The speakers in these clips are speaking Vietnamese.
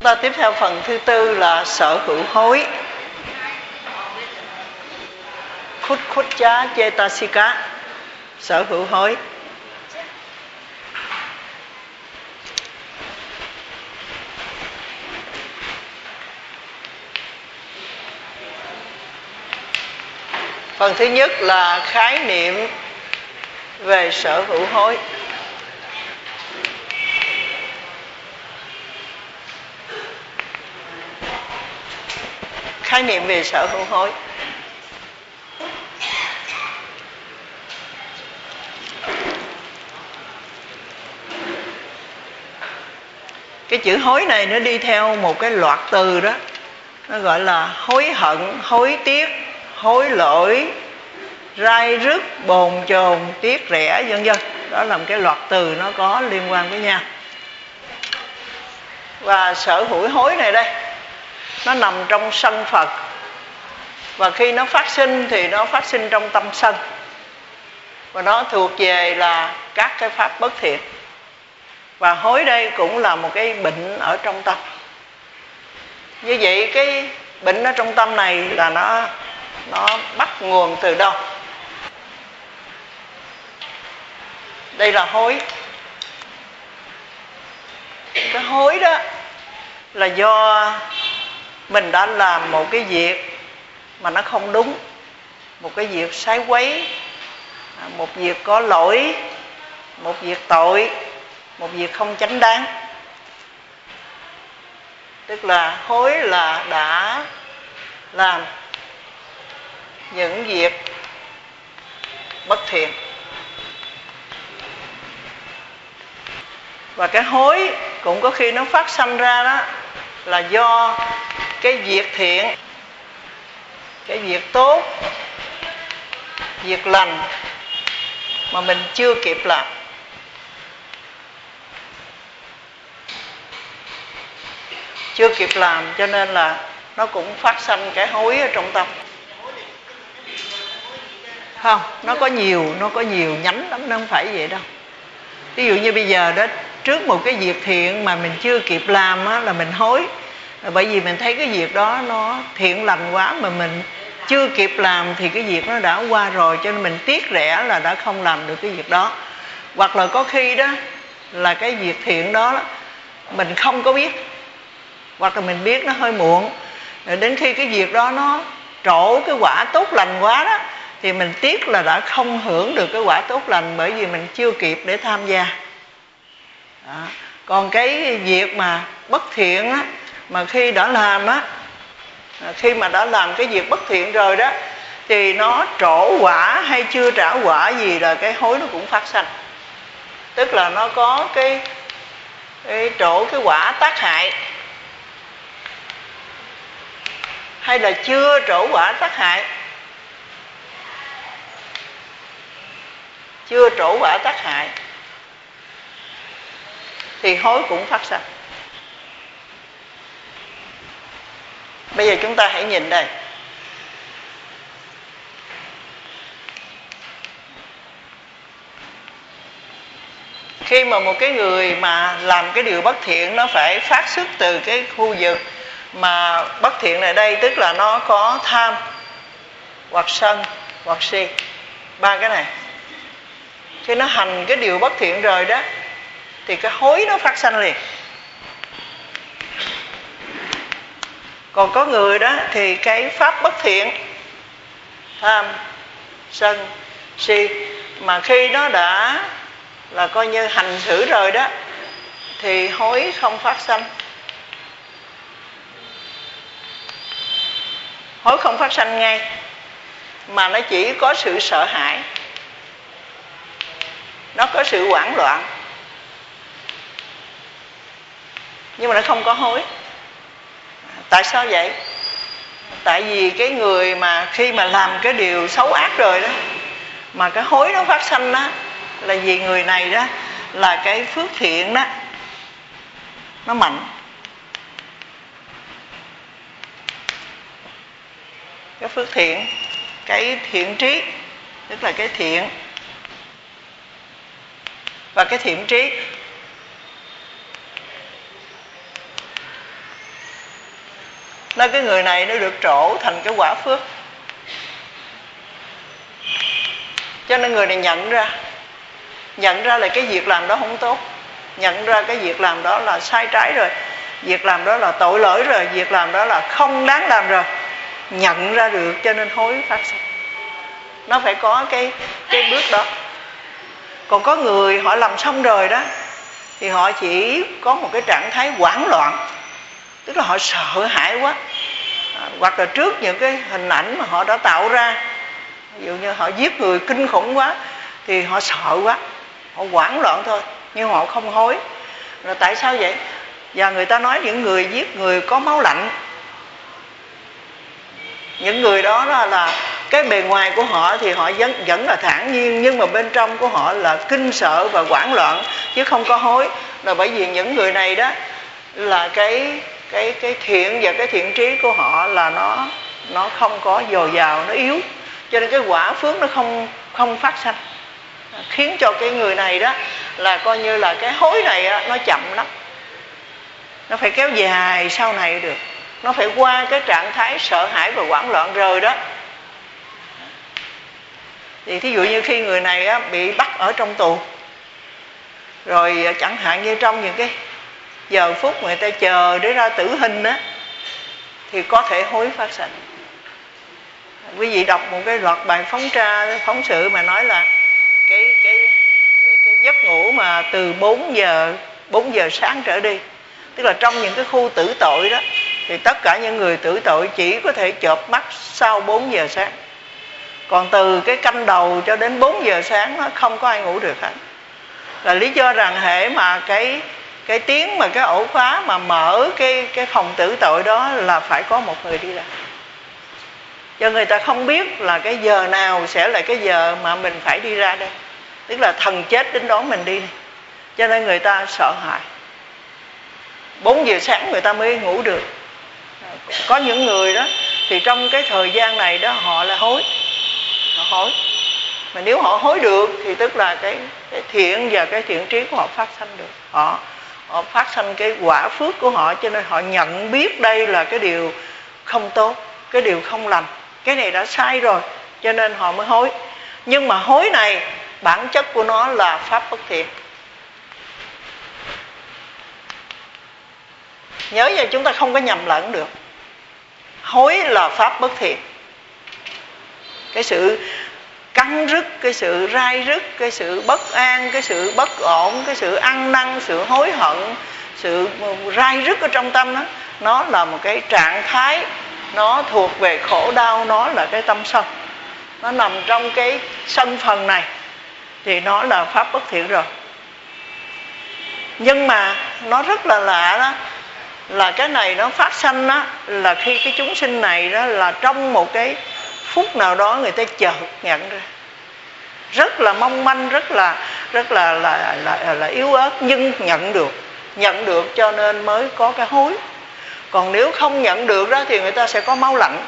Ta tiếp theo phần thứ tư là sở hữu hối. Khuccā cetasika, sở hữu hối. Phần thứ nhất là khái niệm về sở hữu hối. Khái niệm về sở hữu hối. Cái chữ hối này nó đi theo một cái loạt từ đó, nó gọi là hối hận, hối tiếc, hối lỗi, rai rứt, bồn chồn, tiếc rẻ, vân vân. Đó là một cái loạt từ nó có liên quan với nhau. Và sở hữu hối này đây, nó nằm trong sân Phật. Và khi nó phát sinh thì nó phát sinh trong tâm sân. Và nó thuộc về là các cái pháp bất thiện. Và hối đây cũng là một cái bệnh ở trong tâm. Như vậy cái bệnh ở trong tâm này là nó bắt nguồn từ đâu? Đây là hối. Cái hối đó là do mình đã làm một cái việc mà nó không đúng, một cái việc sai quấy, một việc có lỗi, một việc tội, một việc không chánh đáng. Tức là hối là đã làm những việc bất thiện. Và cái hối cũng có khi nó phát sanh ra đó là do cái việc thiện, cái việc tốt, việc lành mà mình chưa kịp làm. Chưa kịp làm cho nên là nó cũng phát sanh cái hối ở trong tâm. Không, nó có nhiều nhánh lắm, nó không phải vậy đâu. Ví dụ như bây giờ đó, trước một cái việc thiện mà mình chưa kịp làm á, là mình hối. Bởi vì mình thấy cái việc đó nó thiện lành quá mà mình chưa kịp làm thì cái việc nó đã qua rồi, cho nên mình tiếc rẻ là đã không làm được cái việc đó. Hoặc là có khi đó là cái việc thiện đó mình không có biết, hoặc là mình biết nó hơi muộn, rồi đến khi cái việc đó nó trổ cái quả tốt lành quá đó thì mình tiếc là đã không hưởng được cái quả tốt lành, bởi vì mình chưa kịp để tham gia đó. Còn cái việc mà bất thiện á, mà khi đã làm á, khi mà đã làm cái việc bất thiện rồi đó thì nó trổ quả hay chưa trả quả gì là cái hối nó cũng phát sanh. Tức là nó có cái trổ cái quả tác hại, hay là chưa trổ quả tác hại, chưa trổ quả tác hại thì hối cũng phát sanh. Bây giờ chúng ta hãy nhìn đây. Khi mà một cái người mà làm cái điều bất thiện, nó phải phát xuất từ cái khu vực mà bất thiện này đây, tức là nó có tham hoặc sân hoặc si, ba cái này. Khi nó hành cái điều bất thiện rồi đó thì cái hối nó phát sanh liền. Còn có người đó thì cái pháp bất thiện, tham, sân, si, mà khi nó đã là coi như hành xử rồi đó thì hối không phát sanh. Hối không phát sanh ngay, mà nó chỉ có sự sợ hãi, nó có sự hoảng loạn, nhưng mà nó không có hối. Tại sao vậy? Tại vì cái người mà khi mà làm cái điều xấu ác rồi đó, mà cái hối nó phát sanh đó, là vì người này đó là cái phước thiện đó nó mạnh. Cái phước thiện, cái thiện trí, tức là cái thiện và cái thiện trí. nên cái người này nó được trổ thành cái quả phước. Cho nên người này nhận ra là cái việc làm đó không tốt, nhận ra cái việc làm đó là sai trái rồi, việc làm đó là tội lỗi rồi, việc làm đó là không đáng làm rồi, nhận ra được cho nên hối phát sinh. Nó phải có cái bước đó. Còn có người họ làm xong rồi đó thì họ chỉ có một cái trạng thái hoảng loạn, tức là họ sợ hãi quá, hoặc là trước những cái hình ảnh mà họ đã tạo ra, ví dụ như họ giết người kinh khủng quá thì họ sợ quá, họ hoảng loạn thôi, nhưng họ không hối. Rồi tại sao vậy? Và người ta nói những người giết người có máu lạnh, những người đó là cái bề ngoài của họ thì họ vẫn là thản nhiên, nhưng mà bên trong của họ là kinh sợ và hoảng loạn, chứ không có hối. Là bởi vì những người này đó là cái thiện và cái thiện trí của họ là nó không có dồi dào, nó yếu, cho nên cái quả phước nó không phát sanh, khiến cho cái người này đó là coi như là cái hối này đó, nó chậm lắm, nó phải kéo dài sau này được, nó phải qua cái trạng thái sợ hãi và hoảng loạn rồi đó. Thì thí dụ như khi người này á, bị bắt ở trong tù, rồi chẳng hạn như trong những cái giờ phút người ta chờ để ra tử hình á, thì có thể hối phát sanh. Quý vị đọc một cái loạt bài phóng sự mà nói là cái giấc ngủ mà từ 4 giờ sáng trở đi, tức là trong những cái khu tử tội đó thì tất cả những người tử tội chỉ có thể chợp mắt sau 4 giờ sáng. Còn từ cái canh đầu cho đến 4 giờ sáng nó không có ai ngủ được hết. Là lý do rằng hễ mà cái tiếng mà cái ổ khóa mà mở cái phòng tử tội đó là phải có một người đi ra. Cho người ta không biết là cái giờ nào sẽ là cái giờ mà mình phải đi ra đây, tức là thần chết đến đón mình đi này. Cho nên người ta sợ hãi, 4 giờ sáng người ta mới ngủ được. Có những người đó thì trong cái thời gian này đó họ là hối. Mà nếu họ hối được thì tức là cái thiện và cái thiện trí của họ phát sanh được. Họ phát sanh cái quả phước của họ, cho nên họ nhận biết đây là cái điều không tốt, cái điều không lành, cái này đã sai rồi, cho nên họ mới hối. Nhưng mà hối này bản chất của nó là pháp bất thiện. Nhớ nha, chúng ta không có nhầm lẫn được. Hối là pháp bất thiện. Cái sự cắn rứt, cái sự rai rứt, cái sự bất an, cái sự bất ổn, cái sự ăn năn, sự hối hận, sự rai rứt ở trong tâm đó, nó là một cái trạng thái, nó thuộc về khổ đau, nó là cái tâm sân, nó nằm trong cái sân phần này, thì nó là pháp bất thiện rồi. Nhưng mà nó rất là lạ đó, là cái này nó phát sanh đó là khi cái chúng sinh này đó là trong một cái phút nào đó người ta chợt nhận ra, rất là mong manh, rất là yếu ớt, nhưng nhận được cho nên mới có cái hối. Còn nếu không nhận được đó thì người ta sẽ có máu lạnh,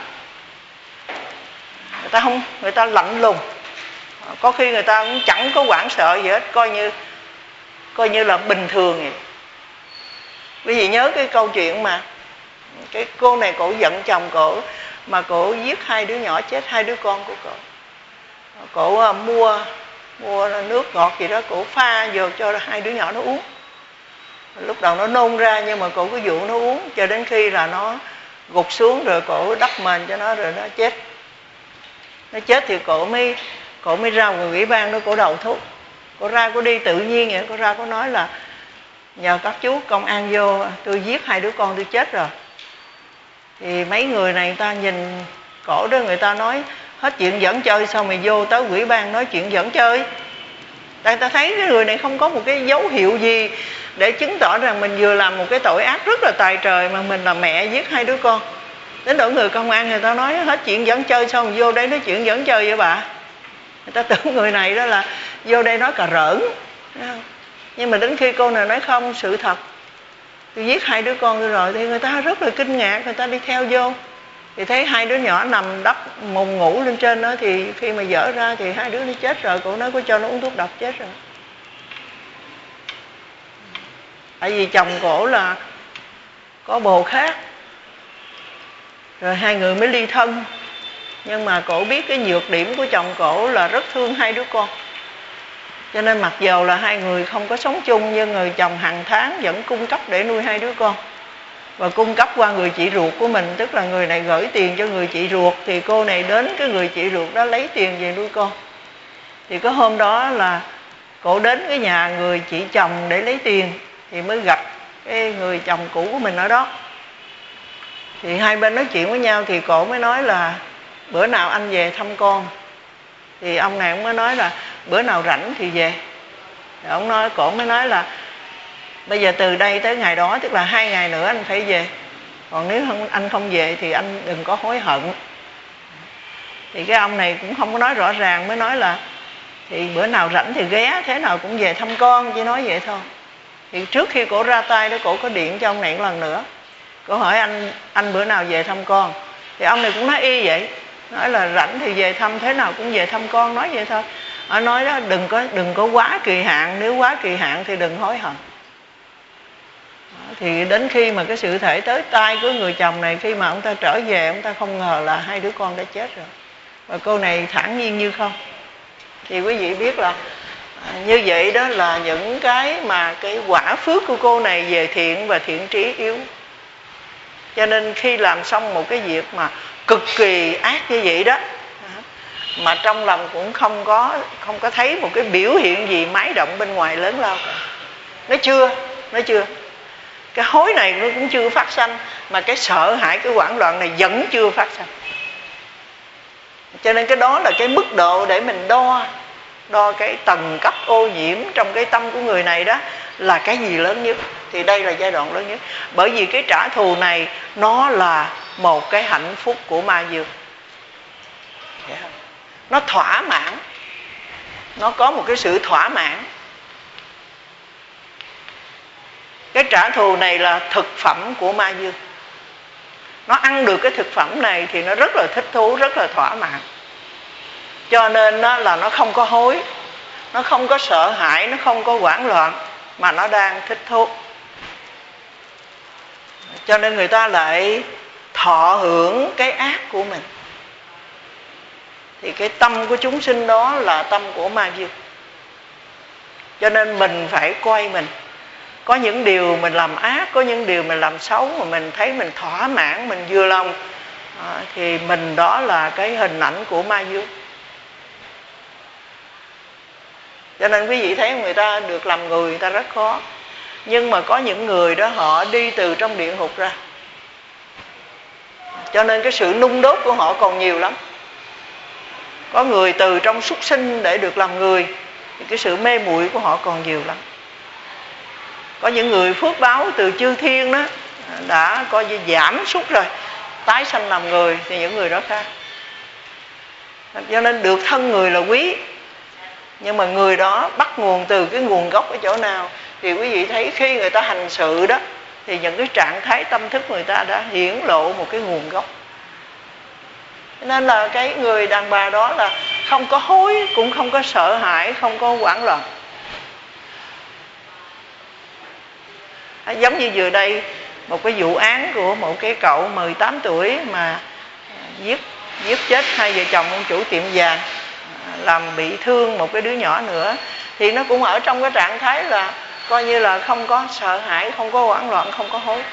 người ta lạnh lùng, có khi người ta cũng chẳng có hoảng sợ gì hết, coi như là bình thường vậy. Quý vị nhớ cái câu chuyện mà cái cô này cổ giận chồng cổ, mà cổ giết 2 đứa nhỏ chết, 2 đứa con của cổ. Cổ mua nước ngọt gì đó, cổ pha vô cho 2 đứa nhỏ nó uống. Lúc đầu nó nôn ra, nhưng mà cổ cứ dụ nó uống cho đến khi là nó gục xuống, rồi cổ đắp mền cho nó, rồi nó chết. Nó chết thì cổ mới ra ngoài ủy ban đó, cổ đầu thú. Cổ ra, cổ đi tự nhiên vậy, cổ ra cổ nói là nhờ các chú công an vô, tôi giết 2 đứa con tôi chết rồi. Thì mấy người này người ta nhìn cổ đó, người ta nói hết chuyện giỡn chơi, sao mày vô tới ủy ban nói chuyện giỡn chơi? Tại ta thấy cái người này không có một cái dấu hiệu gì để chứng tỏ rằng mình vừa làm một cái tội ác rất là tày trời, mà mình là mẹ giết 2 đứa con. Đến đổi người công an người ta nói hết chuyện giỡn chơi, sao mà vô đây nói chuyện giỡn chơi vậy bà? Người ta tưởng người này đó là vô đây nói cà rỡn. Nhưng mà đến khi cô này nói không, sự thật, tôi giết 2 đứa con tôi rồi, thì người ta rất là kinh ngạc, người ta đi theo vô. Thì thấy 2 đứa nhỏ nằm đắp mùng ngủ lên trên đó, thì khi mà dở ra thì 2 đứa nó chết rồi. Cô nói cô cho nó uống thuốc độc chết rồi. Tại vì chồng cổ là có bồ khác, Rồi hai người mới ly thân. Nhưng mà cổ biết cái nhược điểm của chồng cổ là rất thương hai đứa con, cho nên mặc dầu là hai người không có sống chung, nhưng người chồng hàng tháng vẫn cung cấp để nuôi hai đứa con, và cung cấp qua người chị ruột của mình. Tức là người này gửi tiền cho người chị ruột, thì cô này đến cái người chị ruột đó lấy tiền về nuôi con. Thì có hôm đó là cổ đến cái nhà người chị chồng để lấy tiền, thì mới gặp cái người chồng cũ của mình ở đó. Thì hai bên nói chuyện với nhau, thì cổ mới nói là bữa nào anh về thăm con. Thì ông này cũng mới nói là bữa nào rảnh thì về. Thì ông nói, cổ mới nói là bây giờ từ đây tới ngày đó, tức là 2 ngày nữa anh phải về, còn nếu anh không về thì anh đừng có hối hận. Thì cái ông này cũng không có nói rõ ràng, mới nói là thì bữa nào rảnh thì ghé, thế nào cũng về thăm con, chỉ nói vậy thôi. Thì trước khi cổ ra tay đó, cổ có điện cho ông này một lần nữa. Cổ hỏi anh bữa nào về thăm con. Thì ông này cũng nói y vậy, nói là rảnh thì về thăm, thế nào cũng về thăm con, nói vậy thôi. Họ nói đó, đừng có quá kỳ hạn, nếu quá kỳ hạn thì đừng hối hận. Thì đến khi mà cái sự thể tới tay của người chồng này, khi mà ông ta trở về, ông ta không ngờ là hai đứa con đã chết rồi, và cô này thản nhiên như không. Thì quý vị biết là như vậy đó là những cái mà cái quả phước của cô này về thiện và thiện trí yếu. Cho nên khi làm xong một cái việc mà cực kỳ ác như vậy đó, mà trong lòng cũng không có thấy một cái biểu hiện gì mái động bên ngoài lớn lao cả. Nó chưa cái hối này nó cũng chưa phát sanh, mà cái sợ hãi, cái hoảng loạn này vẫn chưa phát sanh. Cho nên cái đó là cái mức độ để mình đo cái tầng cấp ô nhiễm trong cái tâm của người này đó là cái gì lớn nhất. Thì đây là giai đoạn lớn nhất. Bởi vì cái trả thù này nó là một cái hạnh phúc của ma dương. Nó thỏa mãn, nó có một cái sự thỏa mãn. Cái trả thù này là thực phẩm của ma dương. Nó ăn được cái thực phẩm này thì nó rất là thích thú, rất là thỏa mãn. Cho nên đó là nó không có hối, nó không có sợ hãi, nó không có hoảng loạn, mà nó đang thích thú. Cho nên người ta lại thọ hưởng cái ác của mình. Thì cái tâm của chúng sinh đó là tâm của ma dương. Cho nên mình phải coi mình. Có những điều mình làm ác, có những điều mình làm xấu mà mình thấy mình thỏa mãn, mình vừa lòng, thì mình đó là cái hình ảnh của ma dương. Cho nên quý vị thấy người ta được làm người ta rất khó. Nhưng mà có những người đó họ đi từ trong địa ngục ra, cho nên cái sự nung đốt của họ còn nhiều lắm. Có người từ trong súc sinh để được làm người, thì cái sự mê muội của họ còn nhiều lắm. Có những người phước báo từ chư thiên đó đã coi như giảm sút rồi, tái sanh làm người, thì những người đó khác. Cho nên được thân người là quý. Nhưng mà người đó bắt nguồn từ cái nguồn gốc ở chỗ nào, thì quý vị thấy khi người ta hành sự đó, thì những cái trạng thái tâm thức người ta đã hiển lộ một cái nguồn gốc. Nên là cái người đàn bà đó là không có hối, cũng không có sợ hãi, không có hoảng loạn. Giống như vừa đây, một cái vụ án của một cái cậu 18 tuổi mà giết chết hai vợ chồng ông chủ tiệm vàng, làm bị thương một cái đứa nhỏ nữa. Thì nó cũng ở trong cái trạng thái là coi như là không có sợ hãi, không có hoảng loạn, không có hối.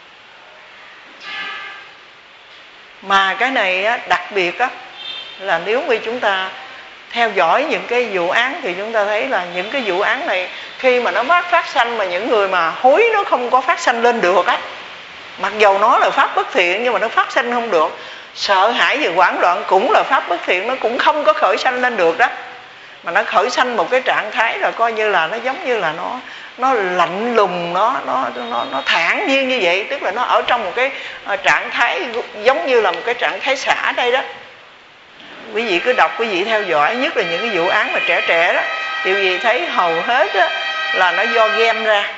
Mà cái này á, đặc biệt á, là nếu như chúng ta theo dõi những cái vụ án thì chúng ta thấy là những cái vụ án này khi mà nó phát sanh mà những người mà hối nó không có phát sanh lên được á, mặc dầu nó là pháp bất thiện nhưng mà nó phát sanh không được. Sợ hãi và hoảng loạn cũng là pháp bất thiện, nó cũng không có khởi sanh lên được đó, mà nó khởi sanh một cái trạng thái là coi như là nó giống như là nó lạnh lùng, nó thản nhiên như vậy. Tức là nó ở trong một cái trạng thái giống như là một cái trạng thái xả đây đó. Quý vị cứ đọc, quý vị theo dõi, nhất là những cái vụ án mà trẻ đó, thì quý vị thấy hầu hết đó là nó do ghen ra.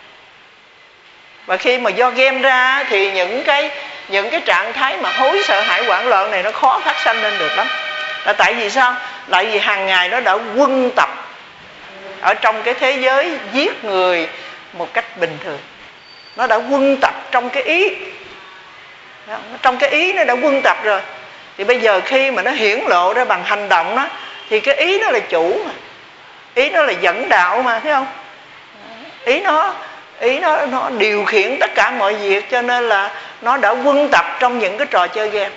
Và khi mà do ghen ra thì những cái trạng thái mà hối, sợ hãi, hoảng loạn này nó khó phát sanh lên được lắm. Là tại vì sao? Tại vì hàng ngày nó đã quân tập ở trong cái thế giới giết người một cách bình thường. Nó đã quân tập trong cái ý. Trong cái ý nó đã quân tập rồi. Thì bây giờ khi mà nó hiển lộ ra bằng hành động đó, thì cái ý nó là chủ mà. Ý nó là dẫn đạo mà, thấy không? Ý nó điều khiển tất cả mọi việc, cho nên là nó đã quân tập trong những cái trò chơi game.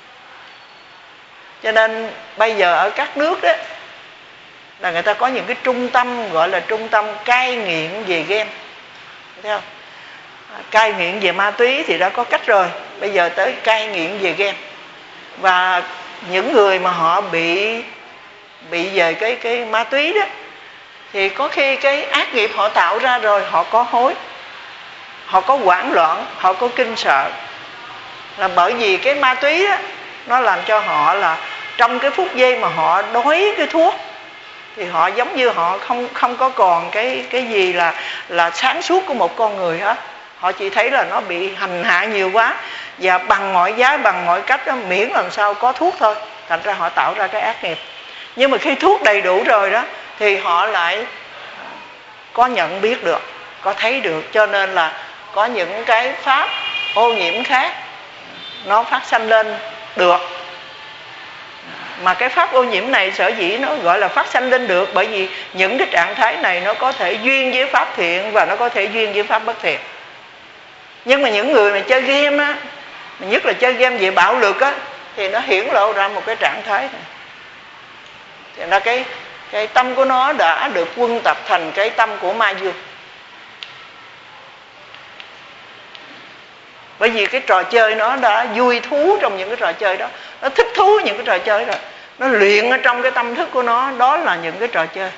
Cho nên bây giờ ở các nước đó là người ta có những cái trung tâm gọi là trung tâm cai nghiện về game, thấy không? Cai nghiện về ma túy thì đã có cách rồi, bây giờ tới cai nghiện về game. Và những người mà họ bị về cái ma túy đó, thì có khi cái ác nghiệp họ tạo ra rồi, họ có hối, họ có hoảng loạn, họ có kinh sợ, là bởi vì cái ma túy đó nó làm cho họ là trong cái phút giây mà họ đói cái thuốc, thì họ giống như họ không có còn cái gì là sáng suốt của một con người hết. Họ chỉ thấy là nó bị hành hạ nhiều quá, và bằng mọi giá, bằng mọi cách đó, miễn làm sao có thuốc thôi. Thành ra họ tạo ra cái ác nghiệp. Nhưng mà khi thuốc đầy đủ rồi đó, thì họ lại có nhận biết được, có thấy được. Cho nên là có những cái pháp ô nhiễm khác nó phát sanh lên được. Mà cái pháp ô nhiễm này sở dĩ nó gọi là phát sanh lên được, bởi vì những cái trạng thái này nó có thể duyên với pháp thiện và nó có thể duyên với pháp bất thiện. Nhưng mà những người mà chơi game á, nhất là chơi game về bạo lực á, thì nó hiển lộ ra một cái trạng thái này. Thì là cái tâm của nó đã được quân tập thành cái tâm của ma dương. Bởi vì cái trò chơi nó đã vui thú trong những cái trò chơi đó, nó thích thú những cái trò chơi đó, nó luyện ở trong cái tâm thức của nó, đó là những cái trò chơi.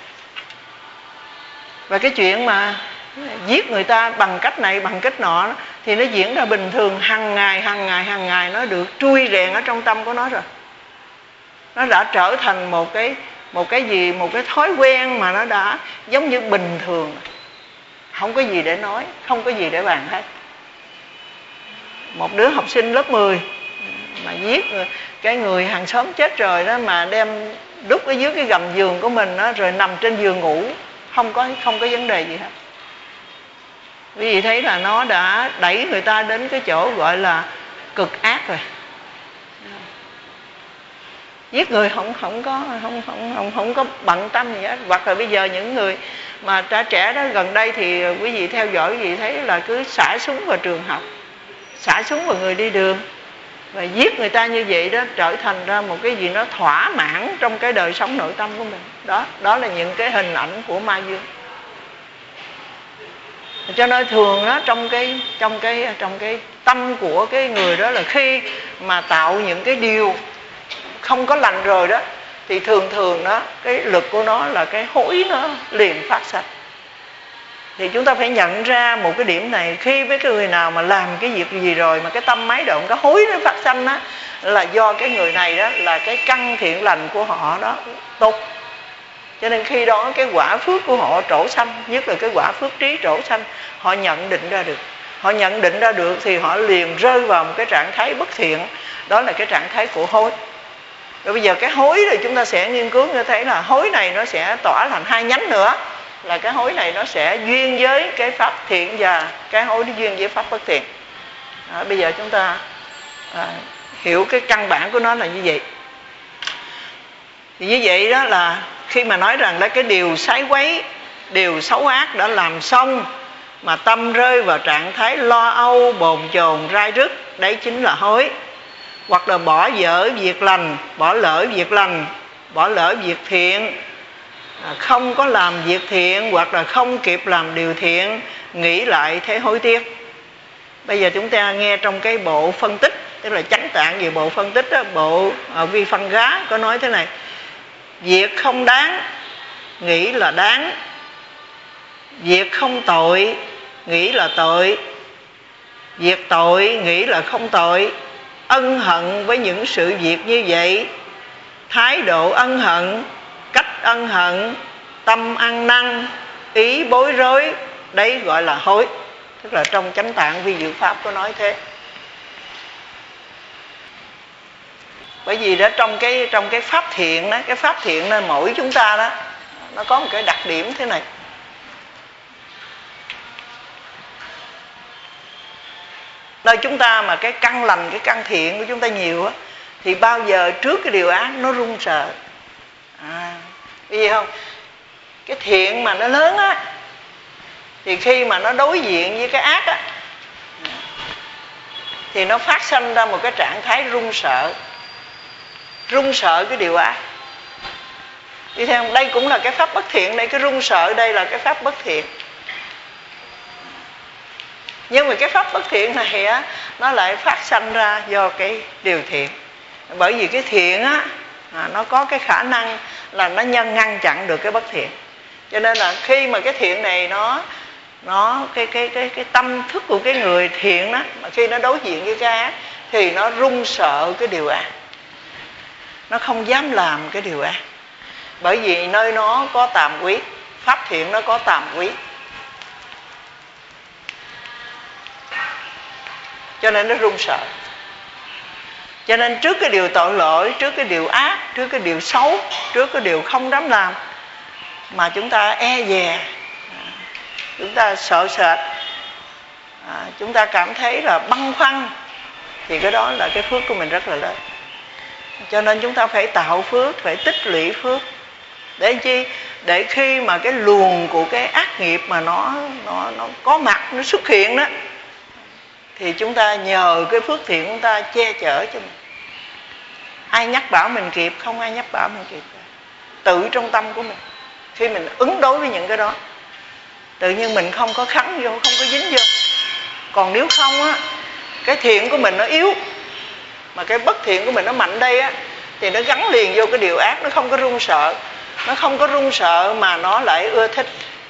Và cái chuyện mà giết người ta bằng cách này bằng cách nọ thì nó diễn ra bình thường, hàng ngày nó được trui rèn ở trong tâm của nó rồi. Nó đã trở thành một cái thói quen mà nó đã giống như bình thường, không có gì để nói, không có gì để bàn hết. Một đứa học sinh lớp 10 mà giết cái người hàng xóm chết rồi đó, mà đem đút ở dưới cái gầm giường của mình đó, rồi nằm trên giường ngủ, không có vấn đề gì hết. Quý vị thấy là nó đã đẩy người ta đến cái chỗ gọi là cực ác rồi. Giết người không có bận tâm gì hết. Hoặc là bây giờ những người mà trẻ đó, gần đây thì quý vị theo dõi, quý vị thấy là cứ xả súng vào trường học, xả súng vào người đi đường, và giết người ta như vậy đó, trở thành ra một cái gì nó thỏa mãn trong cái đời sống nội tâm của mình. Đó là những cái hình ảnh của ma dương. Cho nên thường đó, trong cái tâm của cái người đó, là khi mà tạo những cái điều không có lành rồi đó, thì thường đó, cái lực của nó là cái hối nó liền phát sanh. Thì chúng ta phải nhận ra một cái điểm này, khi với cái người nào mà làm cái việc gì rồi mà cái tâm máy động, cái hối nó phát sanh đó, là do cái người này đó là cái căn thiện lành của họ đó tốt. Cho nên khi đó cái quả phước của họ trổ sanh, nhất là cái quả phước trí trổ sanh, họ nhận định ra được. Họ nhận định ra được thì họ liền rơi vào một cái trạng thái bất thiện, đó là cái trạng thái của hối. Rồi bây giờ cái hối thì chúng ta sẽ nghiên cứu như thấy là hối này nó sẽ tỏa thành hai nhánh nữa. Là cái hối này nó sẽ duyên với cái pháp thiện, và cái hối nó duyên với pháp bất thiện. Bây giờ chúng ta hiểu cái căn bản của nó là như vậy. Thì như vậy đó là khi mà nói rằng là cái điều sái quấy, điều xấu ác đã làm xong, mà tâm rơi vào trạng thái lo âu, bồn chồn, rai rứt, đấy chính là hối. Hoặc là bỏ dở việc lành, bỏ lỡ việc lành, bỏ lỡ việc thiện, không có làm việc thiện, hoặc là không kịp làm điều thiện, nghĩ lại thế hối tiếc. Bây giờ chúng ta nghe trong cái bộ phân tích, tức là chánh tạng về bộ phân tích đó, bộ vi phân gá có nói thế này: việc không đáng nghĩ là đáng, việc không tội nghĩ là tội, việc tội nghĩ là không tội. Ân hận với những sự việc như vậy, thái độ ân hận, cách ân hận, tâm ăn năn, ý bối rối, đấy gọi là hối. Tức là trong chánh tạng vi diệu pháp có nói thế. Bởi vì đó trong cái pháp thiện đó, cái pháp thiện nên mỗi chúng ta đó, nó có một cái đặc điểm thế này. Nơi chúng ta mà cái căn lành, cái căn thiện của chúng ta nhiều á, thì bao giờ trước cái điều ác nó run sợ. Biết gì không? Cái thiện mà nó lớn á, thì khi mà nó đối diện với cái ác á, thì nó phát sinh ra một cái trạng thái run sợ. Run sợ cái điều ác. Đi theo đây cũng là cái pháp bất thiện đây, cái run sợ đây là cái pháp bất thiện. Nhưng mà cái pháp bất thiện này á, nó lại phát sinh ra do cái điều thiện. Bởi vì cái thiện á, nó có cái khả năng là nó ngăn chặn được cái bất thiện. Cho nên là khi mà cái thiện này cái tâm thức của cái người thiện đó, mà khi nó đối diện với cái ác thì nó run sợ cái điều ác. Nó không dám làm cái điều ác. Bởi vì nơi nó có tàm quý, pháp thiện nó có tàm quý. Cho nên nó run sợ. Cho nên trước cái điều tội lỗi, trước cái điều ác, trước cái điều xấu, trước cái điều không dám làm, mà chúng ta e dè, chúng ta sợ sệt, chúng ta cảm thấy là băn khoăn, thì cái đó là cái phước của mình rất là lớn. Cho nên chúng ta phải tạo phước, phải tích lũy phước. Để chi? Để khi mà cái luồng của cái ác nghiệp mà nó có mặt, nó xuất hiện đó, thì chúng ta nhờ cái phước thiện chúng ta che chở cho mình. Ai nhắc bảo mình kịp? Không ai nhắc bảo mình kịp. Tự trong tâm của mình, khi mình ứng đối với những cái đó, tự nhiên mình không có khắng vô, không có dính vô. Còn nếu không á, cái thiện của mình nó yếu, mà cái bất thiện của mình nó mạnh đây á, thì nó gắn liền vô cái điều ác, nó không có run sợ. Nó không có run sợ mà nó lại ưa thích.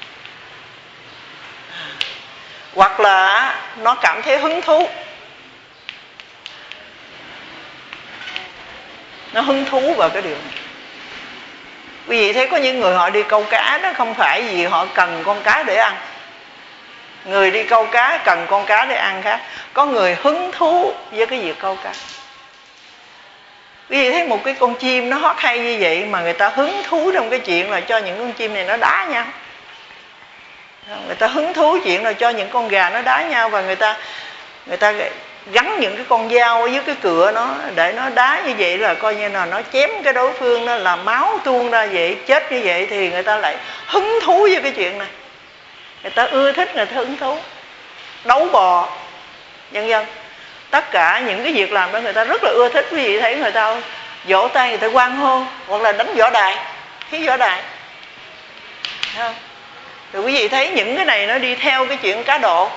Hoặc là nó cảm thấy hứng thú. Nó hứng thú vào cái điều này. Quý vị thấy có những người họ đi câu cá đó, không phải vì họ cần con cá để ăn. Người đi câu cá cần con cá để ăn khác. Có người hứng thú với cái việc câu cá. Quý vị thấy một cái con chim nó hót hay như vậy mà người ta hứng thú trong cái chuyện là cho những con chim này nó đá nhau. Người ta hứng thú chuyện là cho những con gà nó đá nhau, và người ta gắn những cái con dao ở dưới cái cựa nó để nó đá như vậy, là coi như là nó chém cái đối phương, nó là máu tuôn ra vậy, chết như vậy, thì người ta lại hứng thú với cái chuyện này. Người ta ưa thích, người ta hứng thú. Đấu bò, vân vân. Tất cả những cái việc làm đó người ta rất là ưa thích. Quý vị thấy người ta vỗ tay, người ta hoan hô, hoặc là đánh võ đài, khí võ đài. Thấy không? Rồi quý vị thấy những cái này nó đi theo cái chuyện cá độ.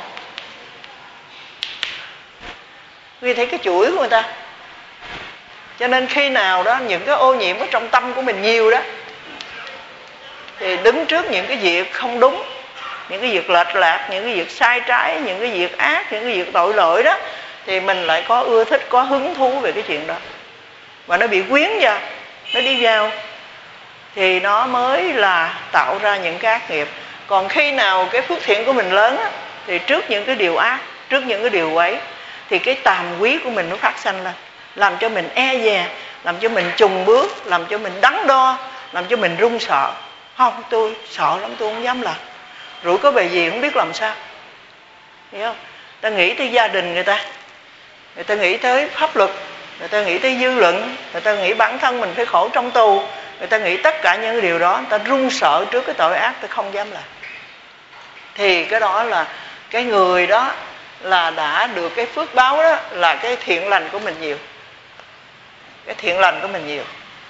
Quý vị thấy cái chuỗi của người ta. Cho nên khi nào đó những cái ô nhiễm ở trong tâm của mình nhiều đó, thì đứng trước những cái việc không đúng, những cái việc lệch lạc, những cái việc sai trái, những cái việc ác, những cái việc tội lỗi đó, thì mình lại có ưa thích, có hứng thú về cái chuyện đó. Và nó bị quyến vào, nó đi vào, thì nó mới là tạo ra những cái ác nghiệp. Còn khi nào cái phước thiện của mình lớn á, thì trước những cái điều ác, trước những cái điều ấy, thì cái tàm quý của mình nó phát sinh lên, làm cho mình e dè, làm cho mình chùng bước, làm cho mình đắn đo, làm cho mình run sợ. Không, tôi sợ lắm, tôi không dám làm. Rủi có bề gì không biết làm sao. Hiểu không? Ta nghĩ tới gia đình người ta nghĩ tới pháp luật, người ta nghĩ tới dư luận, người ta nghĩ bản thân mình phải khổ trong tù, người ta nghĩ tất cả những điều đó, người ta run sợ trước cái tội ác, ta không dám làm. Thì cái đó là cái người đó là đã được cái phước báo đó, là cái thiện lành của mình nhiều. Cái thiện lành của mình nhiều.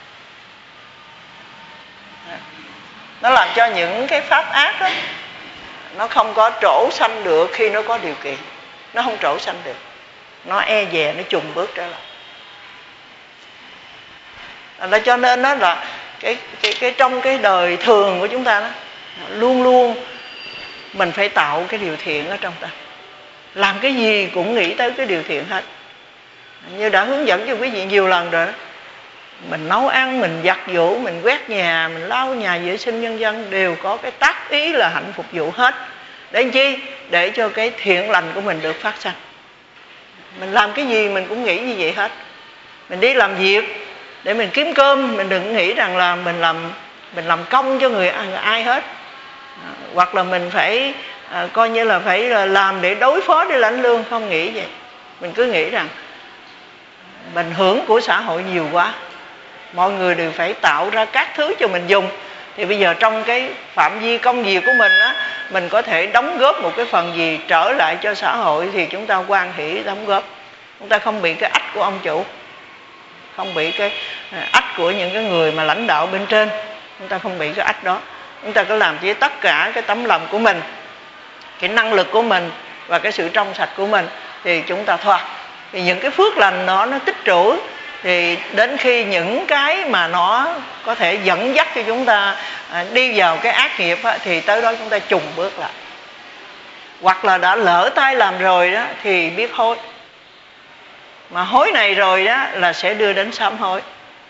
Nó làm cho những cái pháp ác đó, nó không có trổ sanh được khi nó có điều kiện. Nó không trổ sanh được. Nó e dè, nó chùng bước trở lại. Là cho nên đó là cái trong cái đời thường của chúng ta đó, luôn luôn mình phải tạo cái điều thiện ở trong ta. Làm cái gì cũng nghĩ tới cái điều thiện hết. Như đã hướng dẫn cho quý vị nhiều lần rồi đó. Mình nấu ăn, mình giặt giũ, mình quét nhà, mình lau nhà vệ sinh vân vân, đều có cái tác ý là hạnh phục vụ hết. Để làm chi? Để cho cái thiện lành của mình được phát sinh. Mình làm cái gì mình cũng nghĩ như vậy hết. Mình đi làm việc để mình kiếm cơm, mình đừng nghĩ rằng là mình làm công cho người ai hết. Hoặc là mình phải coi như là phải làm để đối phó để lãnh lương, không nghĩ vậy. Mình cứ nghĩ rằng mình hưởng của xã hội nhiều quá, mọi người đều phải tạo ra các thứ cho mình dùng, thì bây giờ trong cái phạm vi công việc của mình á, mình có thể đóng góp một cái phần gì trở lại cho xã hội thì chúng ta hoan hỷ đóng góp. Chúng ta không bị cái ách của ông chủ, không bị cái ách của những cái người mà lãnh đạo bên trên, chúng ta không bị cái ách đó. Chúng ta cứ làm với tất cả cái tấm lòng của mình, cái năng lực của mình và cái sự trong sạch của mình thì chúng ta thoát. Thì những cái phước lành đó nó tích trữ, thì đến khi những cái mà nó có thể dẫn dắt cho chúng ta đi vào cái ác nghiệp á, thì tới đó chúng ta chùng bước lại. Hoặc là đã lỡ tay làm rồi đó thì biết hối, mà hối này rồi đó là sẽ đưa đến sám hối.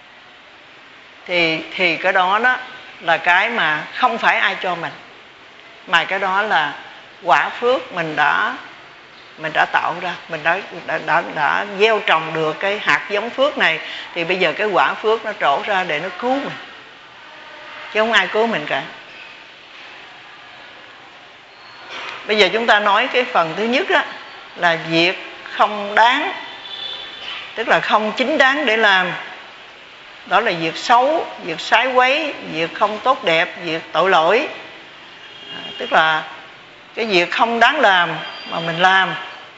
Thì cái đó là cái mà không phải ai cho mình, mà cái đó là quả phước mình đã tạo ra, mình đã gieo trồng được cái hạt giống phước này, thì bây giờ cái quả phước nó trổ ra để nó cứu mình, chứ không ai cứu mình cả. Bây giờ chúng ta nói cái phần thứ nhất đó là việc không đáng, tức là không chính đáng để làm. Đó là việc xấu, việc sái quấy, việc không tốt đẹp, việc tội lỗi. Tức là cái việc không đáng làm mà mình làm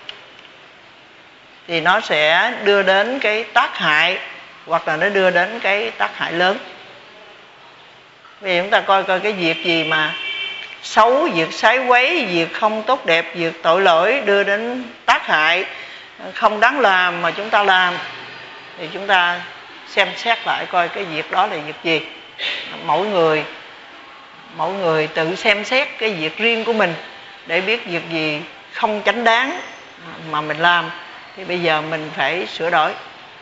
thì nó sẽ đưa đến cái tác hại, hoặc là nó đưa đến cái tác hại lớn. Bây giờ chúng ta coi cái việc gì mà xấu, việc sái quấy, việc không tốt đẹp, việc tội lỗi đưa đến tác hại, không đáng làm mà chúng ta làm, thì chúng ta xem xét lại coi cái việc đó là việc gì. Mỗi người tự xem xét cái việc riêng của mình để biết việc gì không chánh đáng mà mình làm, thì bây giờ mình phải sửa đổi.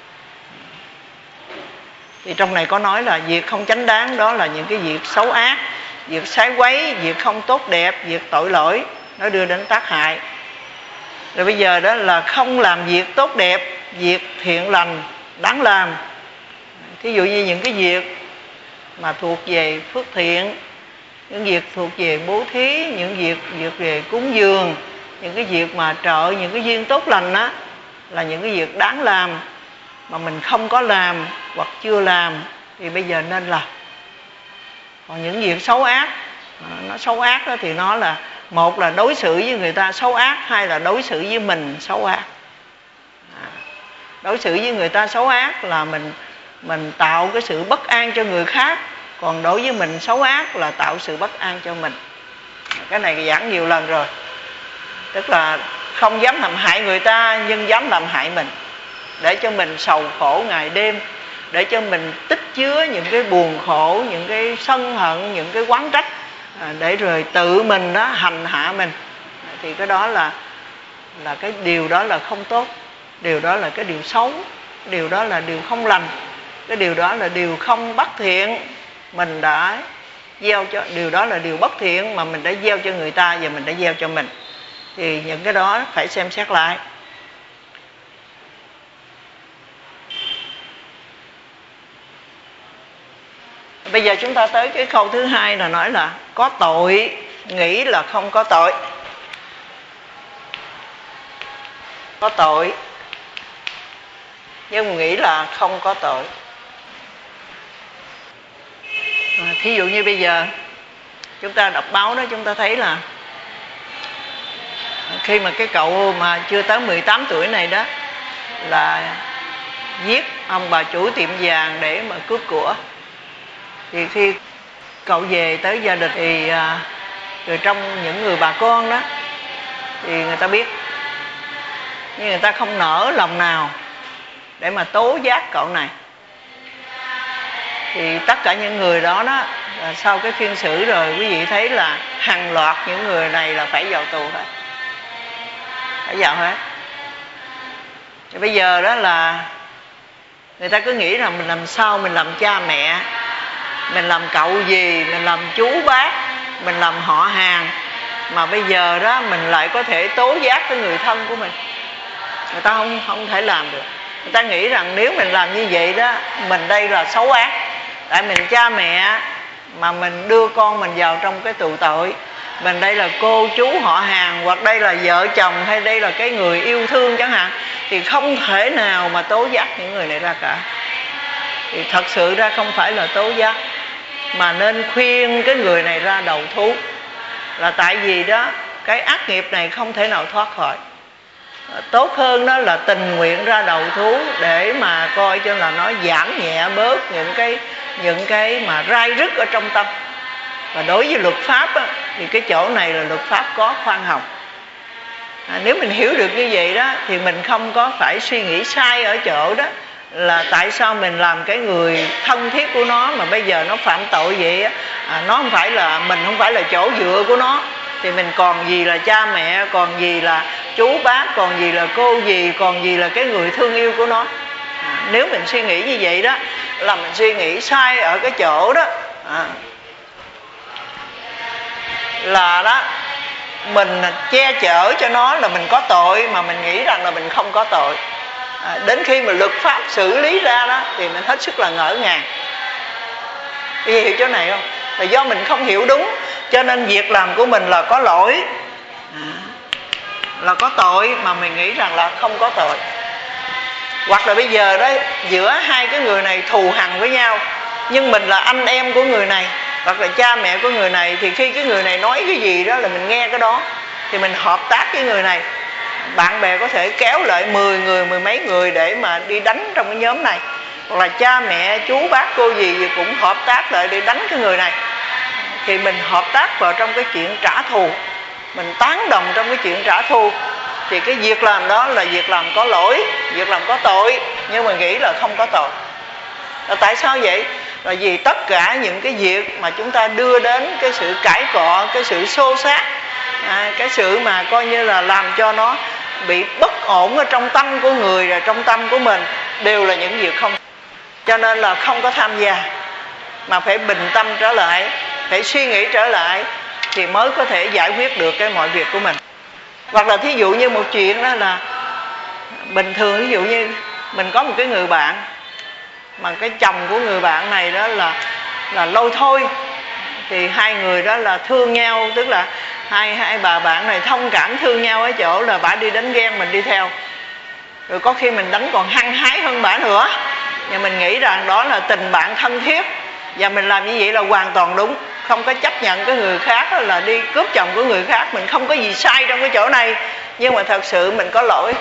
Thì trong này có nói là việc không chánh đáng đó là những cái việc xấu ác, việc sái quấy, việc không tốt đẹp, việc tội lỗi, nó đưa đến tác hại. Rồi bây giờ đó là không làm việc tốt đẹp, việc thiện lành đáng làm. Thí dụ như những cái việc mà thuộc về phước thiện, những việc thuộc về bố thí, những việc về cúng dường, những cái việc mà trợ những cái duyên tốt lành á, là những cái việc đáng làm, mà mình không có làm hoặc chưa làm thì bây giờ nên làm. Còn những việc xấu ác, nó xấu ác đó thì nó là, một là đối xử với người ta xấu ác, hai là đối xử với mình xấu ác. Đối xử với người ta xấu ác là mình tạo cái sự bất an cho người khác, còn đối với mình xấu ác là tạo sự bất an cho mình. Cái này giảng nhiều lần rồi. Tức là không dám làm hại người ta nhưng dám làm hại mình, để cho mình sầu khổ ngày đêm, để cho mình tích chứa những cái buồn khổ, những cái sân hận, những cái oán trách, để rồi tự mình đó hành hạ mình. Thì cái đó là cái điều đó là không tốt, điều đó là cái điều xấu, điều đó là điều không lành, cái điều đó là điều không bất thiện. Mình đã gieo cho, điều đó là điều bất thiện mà mình đã gieo cho người ta và mình đã gieo cho mình. Thì những cái đó phải xem xét lại. Bây giờ chúng ta tới cái câu thứ hai là nói là có tội, nghĩ là không có tội. Có tội nhưng nghĩ là không có tội. Thí dụ như bây giờ chúng ta đọc báo đó, chúng ta thấy là khi mà cái cậu mà chưa tới 18 tuổi này đó là giết ông bà chủ tiệm vàng để mà cướp của, thì khi cậu về tới gia đình thì rồi trong những người bà con đó thì người ta biết, nhưng người ta không nỡ lòng nào để mà tố giác cậu này. Thì tất cả những người đó sau cái phiên xử rồi, quý vị thấy là hàng loạt những người này là phải vào tù hết, phải vào hết. Thì bây giờ đó là người ta cứ nghĩ rằng mình làm sao mình làm cha mẹ, mình làm cậu gì, mình làm chú bác, mình làm họ hàng, mà bây giờ đó mình lại có thể tố giác cái người thân của mình. Người ta không thể làm được. Người ta nghĩ rằng nếu mình làm như vậy đó, mình đây là xấu ác. Tại mình cha mẹ mà mình đưa con mình vào trong cái tù tội, mình đây là cô chú họ hàng, hoặc đây là vợ chồng, hay đây là cái người yêu thương chẳng hạn, thì không thể nào mà tố giác những người này ra cả. Thì thật sự ra không phải là tố giác, mà nên khuyên cái người này ra đầu thú. Là tại vì đó, cái ác nghiệp này không thể nào thoát khỏi. Tốt hơn đó là tình nguyện ra đầu thú để mà coi cho là nó giảm nhẹ bớt những cái mà rai rứt ở trong tâm. Và đối với luật pháp á, thì cái chỗ này là luật pháp có khoan hồng. Nếu mình hiểu được như vậy đó thì mình không có phải suy nghĩ sai ở chỗ đó là tại sao mình làm cái người thân thiết của nó mà bây giờ nó phạm tội vậy á. Nó không phải là mình, không phải là chỗ dựa của nó, thì mình còn gì là cha mẹ, còn gì là chú bác, còn gì là cô dì, còn gì là cái người thương yêu của nó. Nếu mình suy nghĩ như vậy đó là mình suy nghĩ sai ở cái chỗ đó là đó mình che chở cho nó là mình có tội, mà mình nghĩ rằng là mình không có tội. Đến khi mà luật pháp xử lý ra đó thì mình hết sức là ngỡ ngàng. Vì hiểu chỗ này không? Là do mình không hiểu đúng, cho nên việc làm của mình là có lỗi, là có tội, mà mình nghĩ rằng là không có tội. Hoặc là bây giờ đó, giữa hai cái người này thù hằn với nhau, nhưng mình là anh em của người này hoặc là cha mẹ của người này, thì khi cái người này nói cái gì đó là mình nghe cái đó, thì mình hợp tác với người này. Bạn bè có thể kéo lại 10 người, 10 mấy người để mà đi đánh trong cái nhóm này, hoặc là cha mẹ, chú bác, cô dì cũng hợp tác lại để đánh cái người này. Thì mình hợp tác vào trong cái chuyện trả thù, mình tán đồng trong cái chuyện trả thù, thì cái việc làm đó là việc làm có lỗi, việc làm có tội, nhưng mà nghĩ là không có tội. Là tại sao vậy? Là vì tất cả những cái việc mà chúng ta đưa đến cái sự cãi cọ, cái sự xô xát, cái sự mà coi như là làm cho nó bị bất ổn ở trong tâm của người và trong tâm của mình, đều là những việc không. Cho nên là không có tham gia, mà phải bình tâm trở lại, phải suy nghĩ trở lại, thì mới có thể giải quyết được cái mọi việc của mình. Hoặc là thí dụ như một chuyện đó là bình thường, ví dụ như mình có một cái người bạn mà cái chồng của người bạn này đó là lôi thôi, thì hai người đó là thương nhau, tức là hai bà bạn này thông cảm thương nhau ở chỗ là bả đi đánh ghen mình đi theo, rồi có khi mình đánh còn hăng hái hơn bả nữa. Nhưng mình nghĩ rằng đó là tình bạn thân thiết, và mình làm như vậy là hoàn toàn đúng, không có chấp nhận cái người khác là đi cướp chồng của người khác. Mình không có gì sai trong cái chỗ này, nhưng mà thật sự mình có lỗi,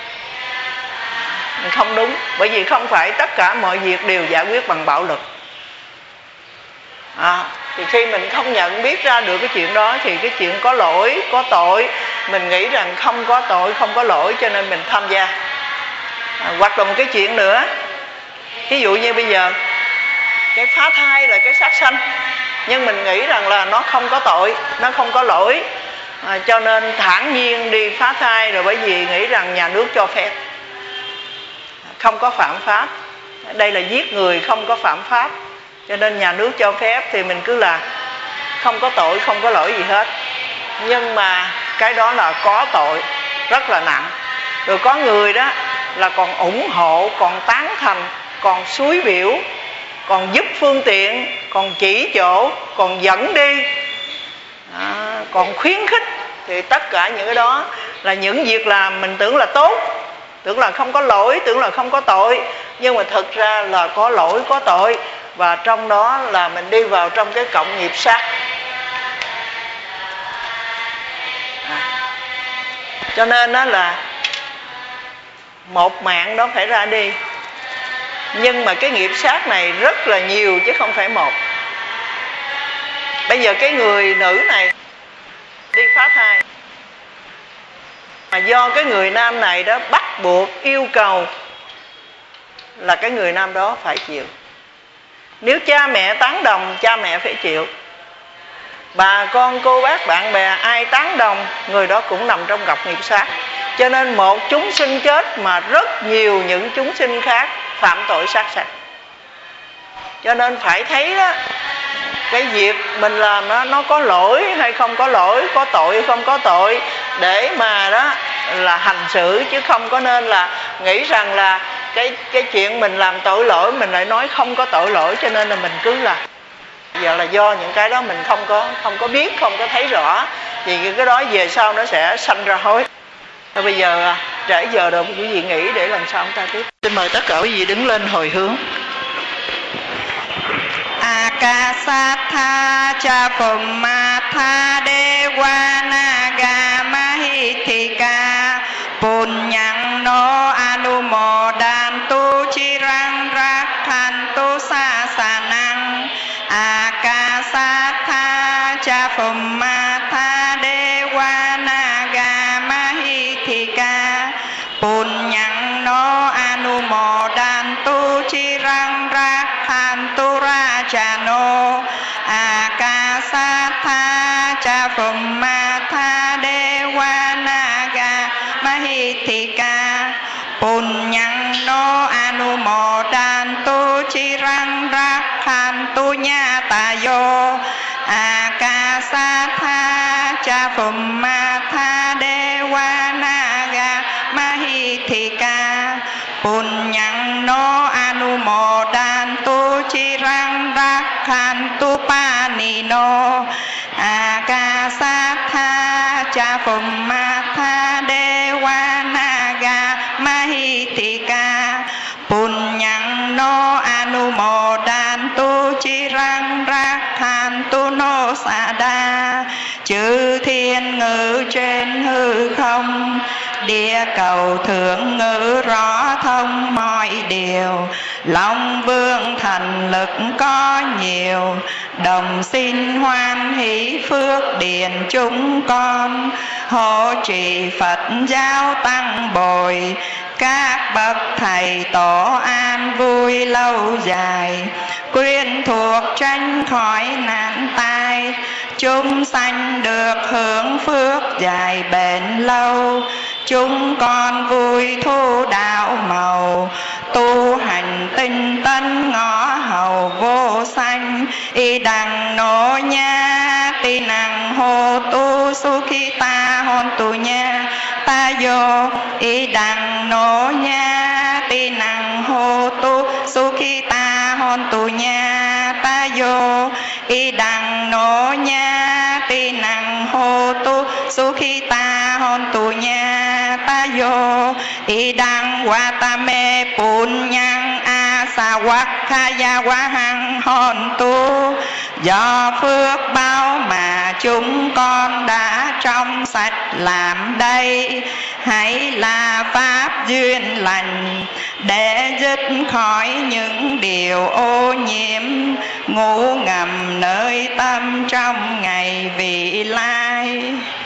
mình không đúng. Bởi vì không phải tất cả mọi việc đều giải quyết bằng bạo lực. Thì khi mình không nhận biết ra được cái chuyện đó, thì cái chuyện có lỗi, có tội, mình nghĩ rằng không có tội, không có lỗi, cho nên mình tham gia. Hoặc là một cái chuyện nữa, ví dụ như bây giờ cái phá thai là cái sát sanh, nhưng mình nghĩ rằng là nó không có tội, nó không có lỗi, cho nên thản nhiên đi phá thai, rồi bởi vì nghĩ rằng nhà nước cho phép, không có phạm pháp. Đây là giết người, không có phạm pháp, cho nên nhà nước cho phép, thì mình cứ là không có tội, không có lỗi gì hết. Nhưng mà cái đó là có tội, rất là nặng. Rồi có người đó là còn ủng hộ, còn tán thành, còn xúi biểu, còn giúp phương tiện, còn chỉ chỗ, còn dẫn đi, còn khuyến khích. Thì tất cả những cái đó là những việc làm mình tưởng là tốt, tưởng là không có lỗi, tưởng là không có tội, nhưng mà thực ra là có lỗi, có tội. Và trong đó là mình đi vào trong cái cộng nghiệp sát. Cho nên đó là một mạng đó phải ra đi, nhưng mà cái nghiệp sát này rất là nhiều chứ không phải một. Bây giờ cái người nữ này đi phá thai, mà do cái người nam này đó bắt buộc yêu cầu là cái người nam đó phải chịu. Nếu cha mẹ tán đồng, cha mẹ phải chịu. Bà con, cô bác, bạn bè ai tán đồng, người đó cũng nằm trong gọc nghiệp sát. Cho nên một chúng sinh chết mà rất nhiều những chúng sinh khác phạm tội sát sanh. Cho nên phải thấy đó, cái việc mình làm đó, nó có lỗi hay không có lỗi, có tội hay không có tội, để mà đó là hành xử, chứ không có nên là nghĩ rằng là cái chuyện mình làm tội lỗi mình lại nói không có tội lỗi, cho nên là mình cứ là giờ là do những cái đó mình không có biết, không có thấy rõ, vì cái đó về sau nó sẽ sanh ra hối. Bây giờ trễ giờ rồi, quý vị nghỉ để lần sau chúng ta tiếp. Xin mời tất cả quý vị đứng lên hồi hướng. Akasatha cha Phumatha Dewa Naga Mahithika Punyang no Anumodantu Chirang Rakhantu Sasanang. Akasatha cha Phumatha Dewa Naga Mahithika Punyang no Anumodantu Chirang Rakhantu Rajano. Akasatha cha Phumatha Dewa Naga Mahithika Punyang no Anumodantu Chirang Rakhantu Nyatayo. Akasatha cha Phumatha Dewa Naga Mahithika Punyang no Anumodantu Chirang Rakhantu Panino. Akasatha cha Phumatha Dewa Naga Mahithika Punyang no Anumodantu Chirang Rakhantu No Sada. Chư thiên ngự trên hư không, địa cầu thượng ngữ rõ thông mọi điều. Long vương thành lực có nhiều, đồng xin hoan hỷ phước điền chúng con. Hộ trì Phật giáo tăng bồi, các bậc thầy tổ an vui lâu dài. Quyên thuộc tránh khỏi nạn tai, chúng sanh được hưởng phước dài bền lâu. Chúng con vui thu đạo màu, tu hành tinh tấn ngõ hầu vô sanh. Y đằng nô nha ti năng hô tu su khi ta hôn tu nha ta vô. Y đằng nô nha ti năng hô tu su khi ta hôn tu nha ta vô. Y đằng nô nha ti năng hô tu su khi ta hôn tu nha ta vô. Y đằng wa ta me pun nhang a sa wak khaya wa hằng hôn tu. Do phước báo mà chúng con đã trong sạch làm đây, hãy là pháp duyên lành để dứt khỏi những điều ô nhiễm ngủ ngầm nơi tâm trong ngày vị lai.